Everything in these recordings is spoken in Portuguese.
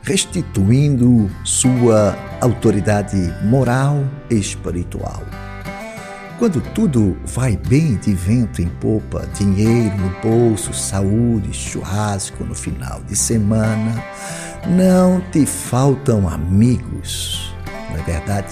restituindo sua autoridade moral e espiritual. Quando tudo vai bem de vento em popa, dinheiro no bolso, saúde, churrasco no final de semana, não te faltam amigos, não é verdade?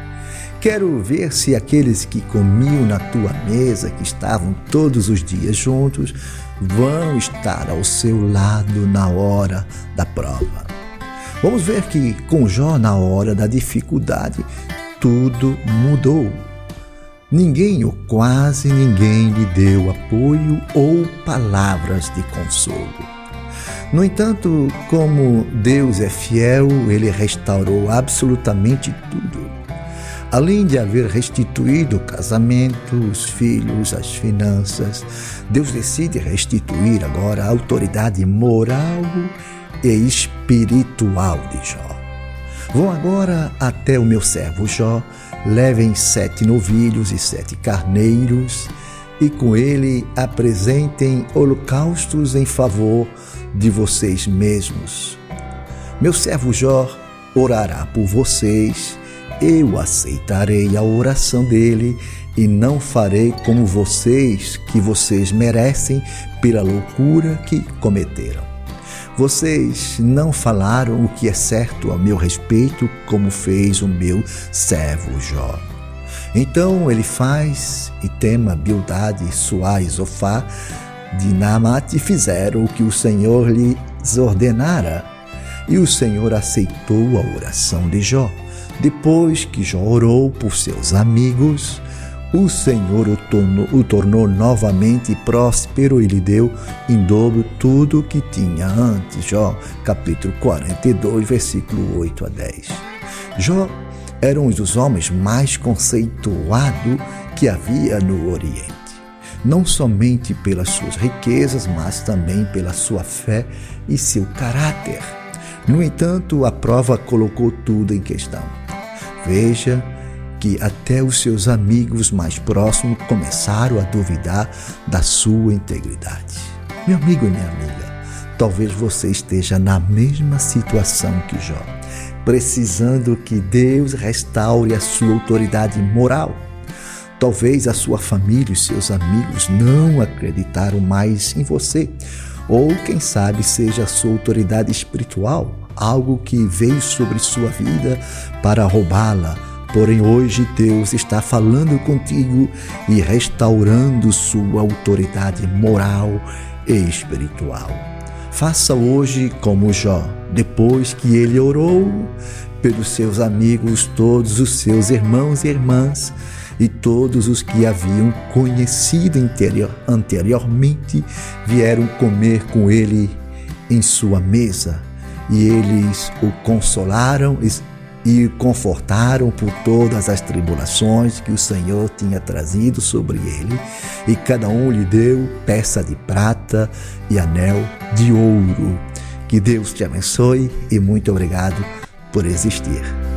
Quero ver se aqueles que comiam na tua mesa, que estavam todos os dias juntos, vão estar ao seu lado na hora da prova. Vamos ver que com Jó, na hora da dificuldade, tudo mudou. Ninguém ou quase ninguém lhe deu apoio ou palavras de consolo. No entanto, como Deus é fiel, Ele restaurou absolutamente tudo. Além de haver restituído o casamento, os filhos, as finanças, Deus decide restituir agora a autoridade moral e espiritual de Jó. Vão agora até o meu servo Jó, levem 7 novilhos e 7 carneiros, e com ele apresentem holocaustos em favor de vocês mesmos. Meu servo Jó orará por vocês, eu aceitarei a oração dele e não farei como vocês, que vocês merecem pela loucura que cometeram. Vocês não falaram o que é certo a meu respeito, como fez o meu servo Jó. Então ele faz, e Tema, Bildade, Suá e Zofá de Naamate fizeram o que o Senhor lhes ordenara, e o Senhor aceitou a oração de Jó. Depois que Jó orou por seus amigos, o Senhor o tornou novamente próspero e lhe deu em dobro tudo o que tinha antes. Jó, capítulo 42, versículo 8 a 10. Jó era um dos homens mais conceituados que havia no Oriente. Não somente pelas suas riquezas, mas também pela sua fé e seu caráter. No entanto, a prova colocou tudo em questão. Veja que até os seus amigos mais próximos começaram a duvidar da sua integridade. Meu amigo e minha amiga, talvez você esteja na mesma situação que Jó, precisando que Deus restaure a sua autoridade moral. Talvez a sua família e seus amigos não acreditaram mais em você, ou quem sabe seja a sua autoridade espiritual, algo que veio sobre sua vida para roubá-la. Porém, hoje Deus está falando contigo e restaurando sua autoridade moral e espiritual. Faça hoje como Jó, depois que ele orou pelos seus amigos, todos os seus irmãos e irmãs e todos os que haviam conhecido anteriormente vieram comer com ele em sua mesa, e eles o consolaram e o confortaram por todas as tribulações que o Senhor tinha trazido sobre ele, e cada um lhe deu peça de prata e anel de ouro. Que Deus te abençoe e muito obrigado por existir.